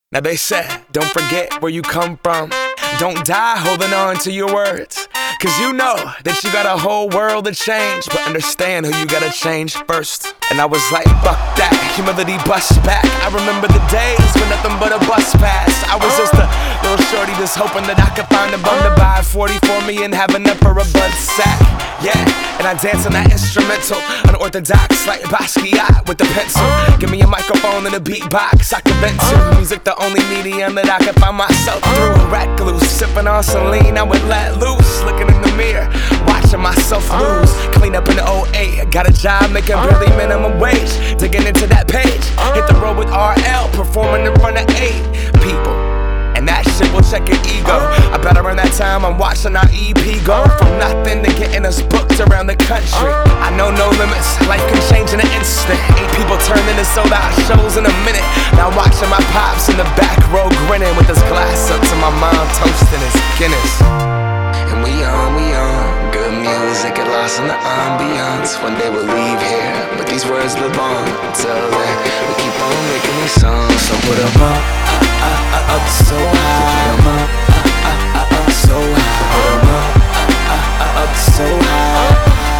Now they said, don't forget where you come from. Don't die holding on to your words. Cause you know that you got a whole world to change, but understand who you gotta change first. And I was like, fuck that, humility bust back. I remember the days when nothing but a bus passed. I was just a little shorty just hoping that I could find a bum to buy a 40 for me and have enough for a bud sack. Yeah, and I dance on that instrumental, unorthodox like Basquiat with the pencil. Give me a microphone and a beatbox I can vent to. Music the only medium that I can find myself through. Recluse, sipping on Celine, I would let loose. Looking in the mirror, watching myself lose. Clean up in the 08, got a job making barely minimum wage. Digging into that page, hit the road with RL, performing in front of 8 people. And that shit will check your ego. I bet around that time I'm watching our EP go from nothing to getting us booked around the country. I know no limits, life can change in an instant. 8 people turned into sold out shows in a minute. Now watching my pops in the back row grinning with his glass up to my mom toasting his Guinness. And we on, good music, get lost in the ambiance. One day we'll leave here, but these words live on. Until then, we keep on making these songs. So put 'em up so high. Put 'em up so high. Put 'em up so high.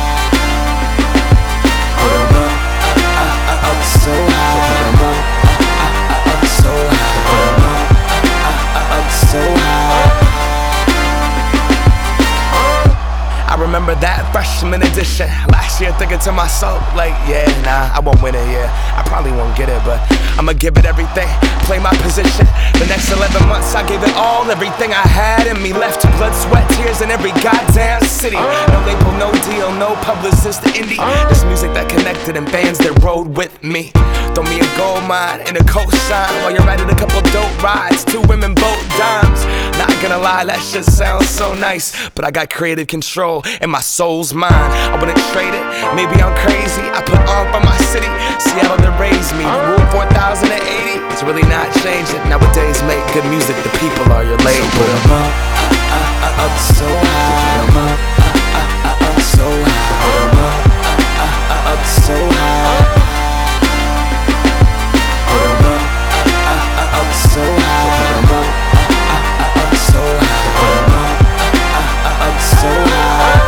Put 'em up so high. Put 'em up so high. Put 'em up so high. I remember that freshman edition. Last year thinking to myself, like, yeah, nah, I won't win it, yeah. I probably won't get it, but I'ma give it everything, play my position. The next 11 months I gave it all, everything I had in me. Left blood, sweat, tears in every goddamn city. No label, no deal, no publicist, indie. This music that connected and fans that rode with me. Throw me a gold mine and a cosign while you're riding a couple dope rides. 2 women, both dimes. Not gonna lie, that shit sounds so nice, but I got creative control and my soul's mine. I wouldn't trade it, maybe I'm crazy. I put on for my city, Seattle that raised me. Rule 4080, it's really not changing. Nowadays make good music, the people are your label. So put 'em up so high. Put 'em up so high. Put 'em up so high. Put 'em up so high. Put 'em up so high. Put 'em up so high.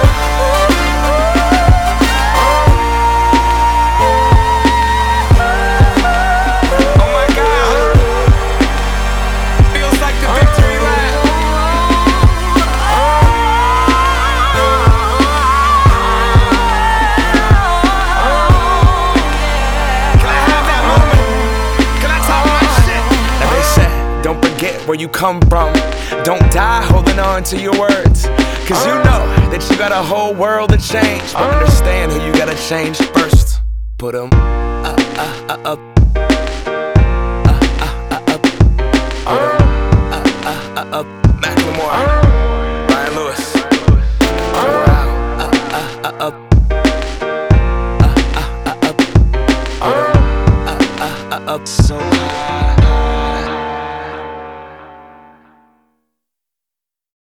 Where you come from. Don't die holding on to your words. Cause you know that you got a whole world to change, but understand who you gotta change first. Put 'em up. Up. Macklemore, Ryan Lewis, up. So